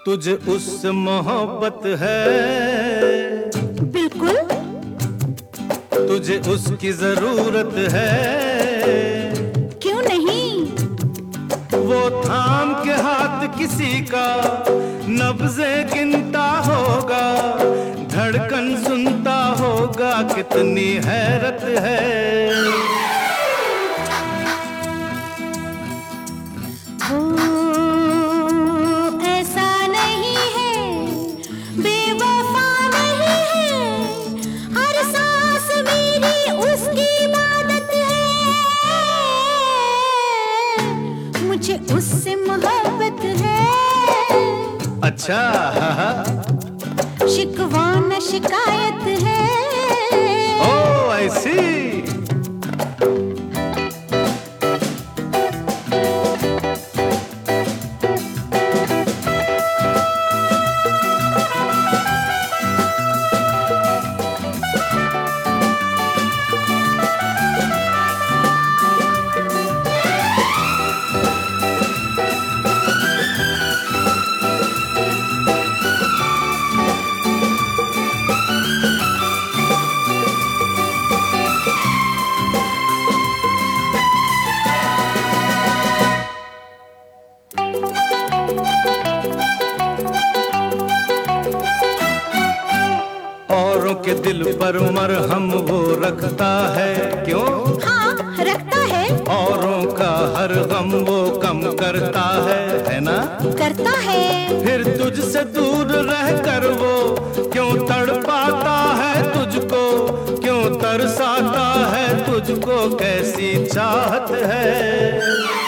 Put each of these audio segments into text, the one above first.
तुझे उससे मोहब्बत है? बिल्कुल। तुझे उसकी जरूरत है? क्यों नहीं? वो थाम के हाथ किसी का नब्ज़े गिनता होगा, धड़कन सुनता होगा, कितनी हैरत है। ऐसा नहीं है, बेवफा नहीं है, हर सांस मेरी उसकी इबादत है। मुझे उससे मोहब्बत है। अच्छा, शिकवा न शिकायत है। ओ ऐसी। औरों के दिल पर मरहम वो रखता है, क्यों? हाँ, रखता है। औरों का हर गम वो कम करता है ना? करता है। फिर तुझसे दूर रहकर वो क्यों तड़पाता है तुझको, क्यों तरसाता है तुझको, कैसी चाहत है।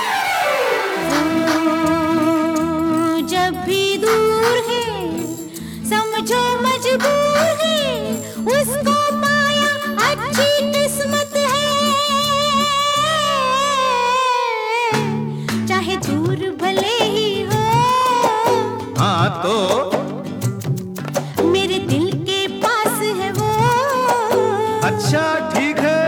जब भी दूर है समझो मजबूर है, उसको पाया अच्छी किस्मत है। चाहे दूर भले ही हो, हाँ तो मेरे दिल के पास है वो। अच्छा ठीक है।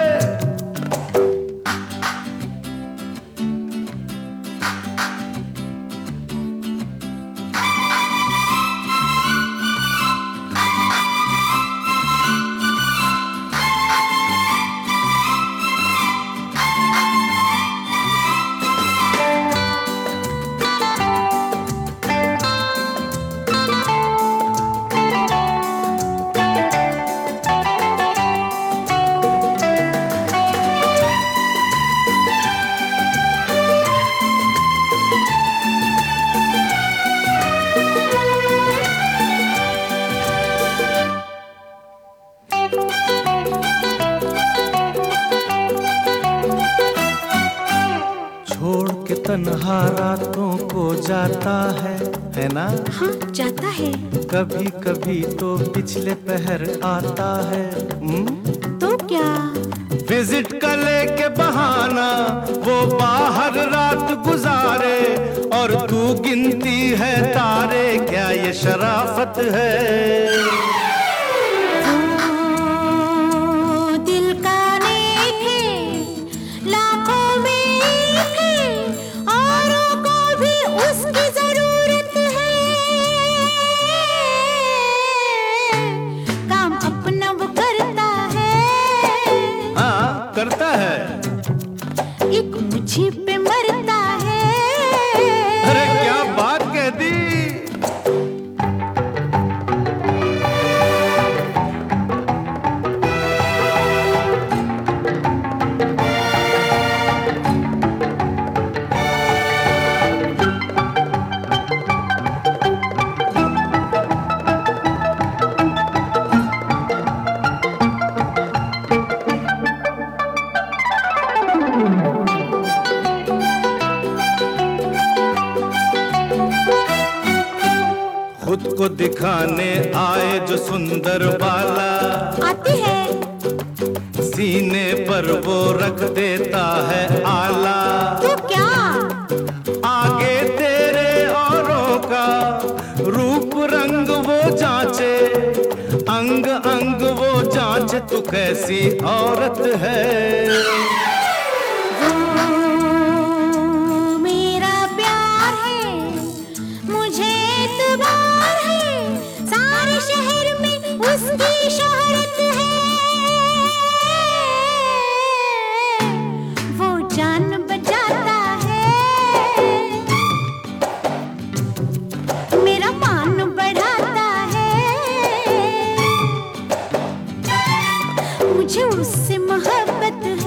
छोड़ के तन्हा रातों को जाता है ना? हाँ, जाता है। कभी कभी तो पिछले पहर आता है। तो क्या? विजिट का लेके बहाना वो बाहर रात गुजारे, और तू गिनती है तारे, क्या ये शराफत है? दिल का नेक है, लाखों में एक है, औरों को भी उसकी जरूरत है। काम अपना वो करता है। हाँ करता है। एक मुझे पे मरता है। अरे क्या बात कह दी। खुद को दिखाने आए जो सुंदर बाला, आती है। सीने पर वो रख देता है आला। तो क्या? आगे तेरे औरों का रूप रंग वो जांचे, अंग अंग वो जांचे, तू कैसी औरत है। मेरा प्यार है, मुझे एतबार उसकी शोहरत है, वो जान बचाता है, मेरा मान बढ़ाता है, मुझे उससे मोहब्बत है।